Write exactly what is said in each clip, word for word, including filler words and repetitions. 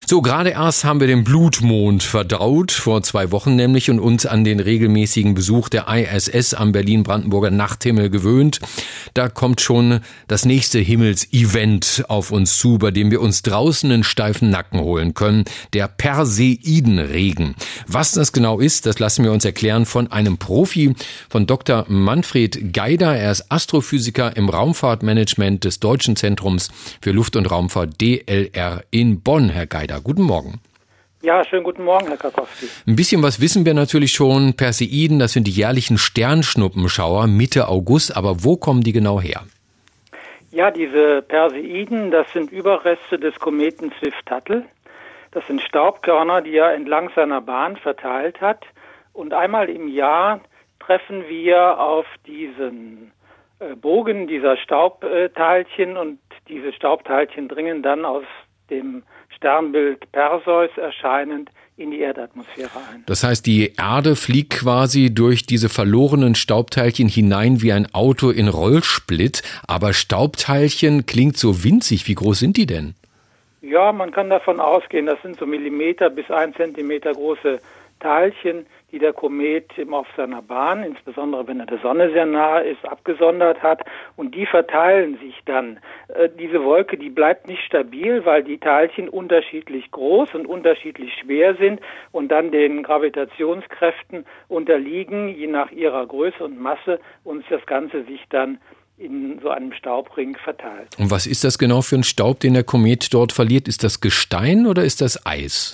So, gerade erst haben wir den Blutmond verdaut, vor zwei Wochen nämlich, und uns an den regelmäßigen Besuch der I S S am Berlin-Brandenburger Nachthimmel gewöhnt. Da kommt schon das nächste Himmelsevent auf uns zu, bei dem wir uns draußen einen steifen Nacken holen können, der Perseidenregen. Was das genau ist, das lassen wir uns erklären von einem Profi, von Doktor Manfred Geider. Er ist Astrophysiker im Raumfahrtmanagement des Deutschen Zentrums für Luft- und Raumfahrt D L R in Bonn. Herr Geider, guten Morgen. Ja, schönen guten Morgen, Herr Karkowski. Ein bisschen was wissen wir natürlich schon. Perseiden, das sind die jährlichen Sternschnuppenschauer Mitte August. Aber wo kommen die genau her? Ja, diese Perseiden, das sind Überreste des Kometen Swift-Tuttle. Das sind Staubkörner, die er entlang seiner Bahn verteilt hat. Und einmal im Jahr treffen wir auf diesen äh, Bogen dieser Staubteilchen und diese Staubteilchen dringen dann aus dem Sternbild Perseus erscheinend in die Erdatmosphäre ein. Das heißt, die Erde fliegt quasi durch diese verlorenen Staubteilchen hinein wie ein Auto in Rollsplit. Aber Staubteilchen klingt so winzig. Wie groß sind die denn? Ja, man kann davon ausgehen, das sind so Millimeter bis ein Zentimeter große Teilchen, die der Komet auf seiner Bahn, insbesondere wenn er der Sonne sehr nahe ist, abgesondert hat. Und die verteilen sich dann. Äh, diese Wolke, die bleibt nicht stabil, weil die Teilchen unterschiedlich groß und unterschiedlich schwer sind und dann den Gravitationskräften unterliegen, je nach ihrer Größe und Masse, und das Ganze sich dann in so einem Staubring verteilt. Und was ist das genau für ein Staub, den der Komet dort verliert? Ist das Gestein oder ist das Eis?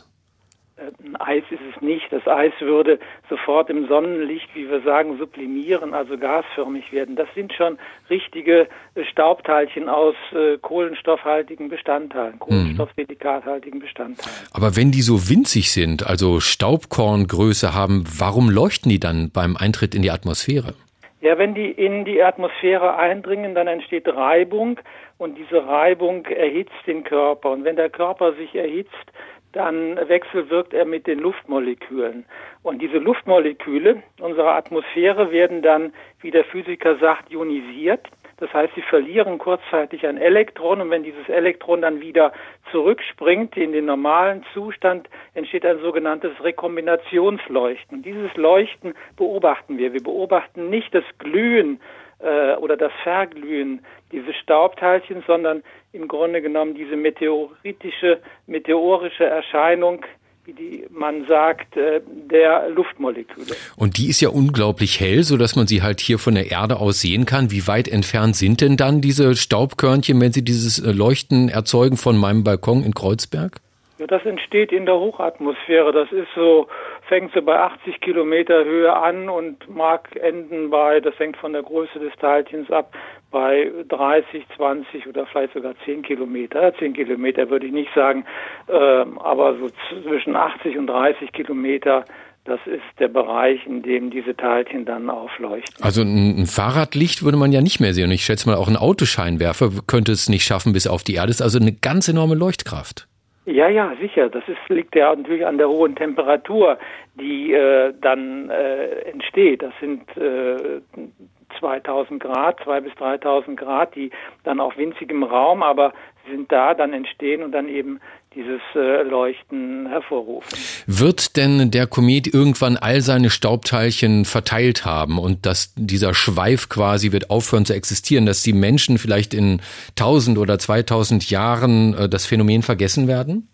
Ein Eis ist es nicht. Das Eis würde sofort im Sonnenlicht, wie wir sagen, sublimieren, also gasförmig werden. Das sind schon richtige Staubteilchen aus äh, kohlenstoffhaltigen Bestandteilen, kohlenstoffsilikathaltigen Bestandteilen. Aber wenn die so winzig sind, also Staubkorngröße haben, warum leuchten die dann beim Eintritt in die Atmosphäre? Ja, wenn die in die Atmosphäre eindringen, dann entsteht Reibung und diese Reibung erhitzt den Körper. Und wenn der Körper sich erhitzt, dann wechselwirkt er mit den Luftmolekülen. Und diese Luftmoleküle unserer Atmosphäre werden dann, wie der Physiker sagt, ionisiert. Das heißt, sie verlieren kurzzeitig ein Elektron, und wenn dieses Elektron dann wieder zurückspringt in den normalen Zustand, entsteht ein sogenanntes Rekombinationsleuchten. Und dieses Leuchten beobachten wir. Wir beobachten nicht das Glühen äh, oder das Verglühen dieses Staubteilchens, sondern im Grunde genommen diese meteoritische, meteorische Erscheinung, wie die, man sagt, der Luftmoleküle. Und die ist ja unglaublich hell, sodass man sie halt hier von der Erde aus sehen kann. Wie weit entfernt sind denn dann diese Staubkörnchen, wenn sie dieses Leuchten erzeugen von meinem Balkon in Kreuzberg? Ja, das entsteht in der Hochatmosphäre. Das ist so, fängt so bei achtzig Kilometer Höhe an und mag enden bei, das hängt von der Größe des Teilchens ab, bei dreißig, zwanzig oder vielleicht sogar zehn Kilometer. zehn Kilometer würde ich nicht sagen, ähm, aber so zwischen achtzig und dreißig Kilometer, das ist der Bereich, in dem diese Teilchen dann aufleuchten. Also ein, ein Fahrradlicht würde man ja nicht mehr sehen. Und ich schätze mal, auch ein Autoscheinwerfer könnte es nicht schaffen bis auf die Erde. Das ist also eine ganz enorme Leuchtkraft. Ja, ja, sicher. Das ist, liegt ja natürlich an der hohen Temperatur, die äh, dann äh, entsteht. Das sind äh, zweitausend Grad, zweitausend bis dreitausend Grad, die dann auf winzigem Raum, aber sind da, dann entstehen und dann eben dieses äh, Leuchten hervorrufen. Wird denn der Komet irgendwann all seine Staubteilchen verteilt haben und dass dieser Schweif quasi wird aufhören zu existieren, dass die Menschen vielleicht in tausend oder zweitausend Jahren äh, das Phänomen vergessen werden?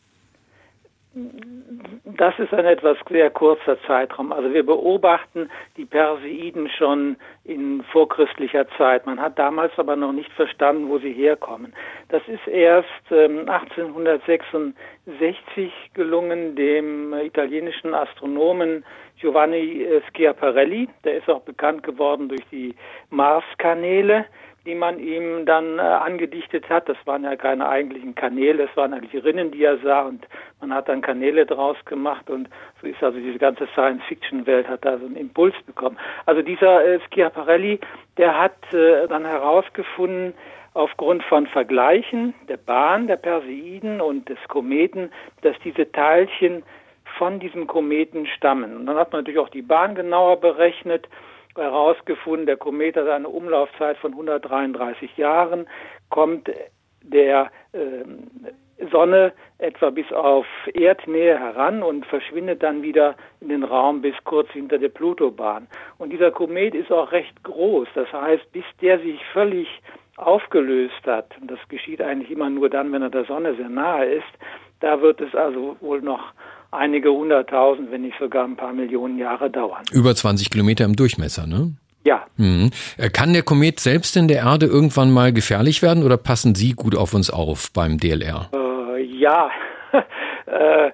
Das ist ein etwas sehr kurzer Zeitraum. Also wir beobachten die Perseiden schon in vorchristlicher Zeit. Man hat damals aber noch nicht verstanden, wo sie herkommen. Das ist erst ähm, achtzehnhundertsechsundsechzig gelungen, dem italienischen Astronomen Giovanni Schiaparelli. Der ist auch bekannt geworden durch die Marskanäle, die man ihm dann äh, angedichtet hat. Das waren ja keine eigentlichen Kanäle, es waren eigentlich Rinnen, die er sah, und man hat dann Kanäle draus gemacht, und so ist also diese ganze Science-Fiction-Welt hat da so einen Impuls bekommen. Also dieser äh, Schiaparelli, der hat äh, dann herausgefunden, aufgrund von Vergleichen der Bahn der Perseiden und des Kometen, dass diese Teilchen von diesem Kometen stammen. Und dann hat man natürlich auch die Bahn genauer berechnet, herausgefunden, der Komet hat eine Umlaufzeit von hundertdreiunddreißig Jahren, kommt der äh, Sonne etwa bis auf Erdnähe heran und verschwindet dann wieder in den Raum bis kurz hinter der Plutobahn. Und dieser Komet ist auch recht groß. Das heißt, bis der sich völlig aufgelöst hat, und das geschieht eigentlich immer nur dann, wenn er der Sonne sehr nahe ist, da wird es also wohl noch einige hunderttausend, wenn nicht sogar ein paar Millionen Jahre dauern. Über zwanzig Kilometer im Durchmesser, ne? Ja. Mhm. Kann der Komet selbst in der Erde irgendwann mal gefährlich werden oder passen Sie gut auf uns auf beim D L R? Äh, ja. äh,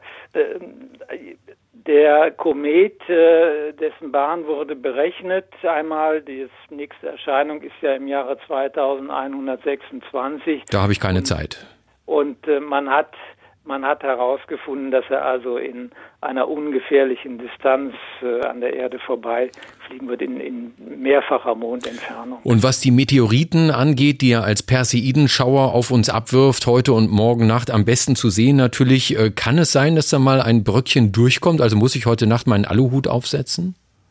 der Komet, äh, dessen Bahn wurde berechnet. Einmal, die nächste Erscheinung ist ja im Jahre zweitausendeinhundertsechsundzwanzig. Da habe ich keine und, Zeit. Und äh, man hat Man hat herausgefunden, dass er also in einer ungefährlichen Distanz äh, an der Erde vorbei fliegen wird, in, in mehrfacher Mondentfernung. Und was die Meteoriten angeht, die er als Perseidenschauer auf uns abwirft, heute und morgen Nacht am besten zu sehen natürlich, äh, kann es sein, dass da mal ein Bröckchen durchkommt? Also muss ich heute Nacht meinen Aluhut aufsetzen?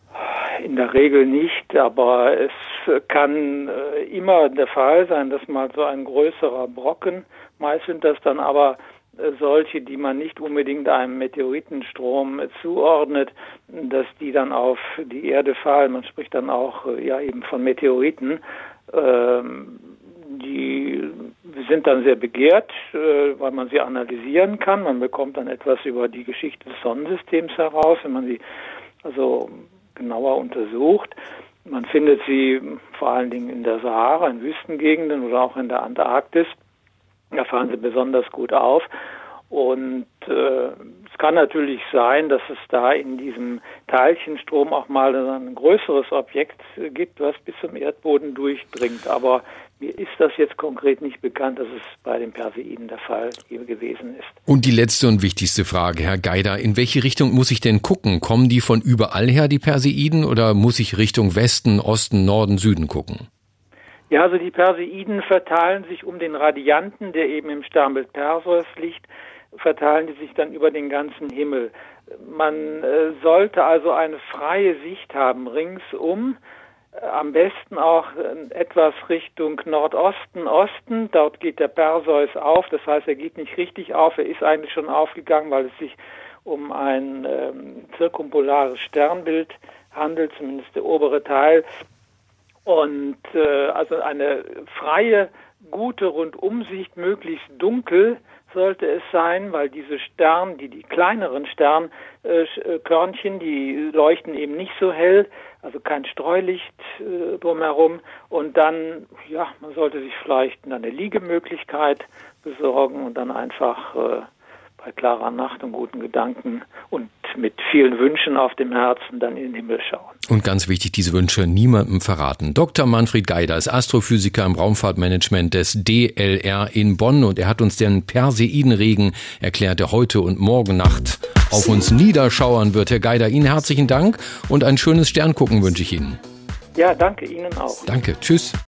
In der Regel nicht, aber es kann äh, immer der Fall sein, dass mal so ein größerer Brocken, meist sind das dann aber solche, die man nicht unbedingt einem Meteoritenstrom zuordnet, dass die dann auf die Erde fallen. Man spricht dann auch ja eben von Meteoriten. Ähm, die sind dann sehr begehrt, äh, weil man sie analysieren kann. Man bekommt dann etwas über die Geschichte des Sonnensystems heraus, wenn man sie also genauer untersucht. Man findet sie vor allen Dingen in der Sahara, in Wüstengegenden oder auch in der Antarktis. Da fahren sie besonders gut auf. Und äh, es kann natürlich sein, dass es da in diesem Teilchenstrom auch mal ein größeres Objekt gibt, was bis zum Erdboden durchdringt. Aber mir ist das jetzt konkret nicht bekannt, dass es bei den Perseiden der Fall gewesen ist. Und die letzte und wichtigste Frage, Herr Geider, in welche Richtung muss ich denn gucken? Kommen die von überall her, die Perseiden, oder muss ich Richtung Westen, Osten, Norden, Süden gucken? Ja, also die Perseiden verteilen sich um den Radianten, der eben im Sternbild Perseus liegt, verteilen die sich dann über den ganzen Himmel. Man äh, sollte also eine freie Sicht haben ringsum, äh, am besten auch äh, etwas Richtung Nordosten, Osten. Dort geht der Perseus auf, das heißt, er geht nicht richtig auf, er ist eigentlich schon aufgegangen, weil es sich um ein äh, zirkumpolares Sternbild handelt, zumindest der obere Teil. Und äh, also eine freie, gute Rundumsicht, möglichst dunkel sollte es sein, weil diese Sterne, die, die kleineren Sternkörnchen, äh, die leuchten eben nicht so hell, also kein Streulicht äh, drumherum. Und dann, ja, man sollte sich vielleicht eine Liegemöglichkeit besorgen und dann einfach äh, bei klarer Nacht und guten Gedanken und mit vielen Wünschen auf dem Herzen dann in den Himmel schauen. Und ganz wichtig, diese Wünsche niemandem verraten. Doktor Manfred Geider ist Astrophysiker im Raumfahrtmanagement des D L R in Bonn und er hat uns den Perseidenregen erklärt, der heute und morgen Nacht auf uns niederschauern wird. Herr Geider, Ihnen herzlichen Dank und ein schönes Sterngucken wünsche ich Ihnen. Ja, danke Ihnen auch. Danke, tschüss.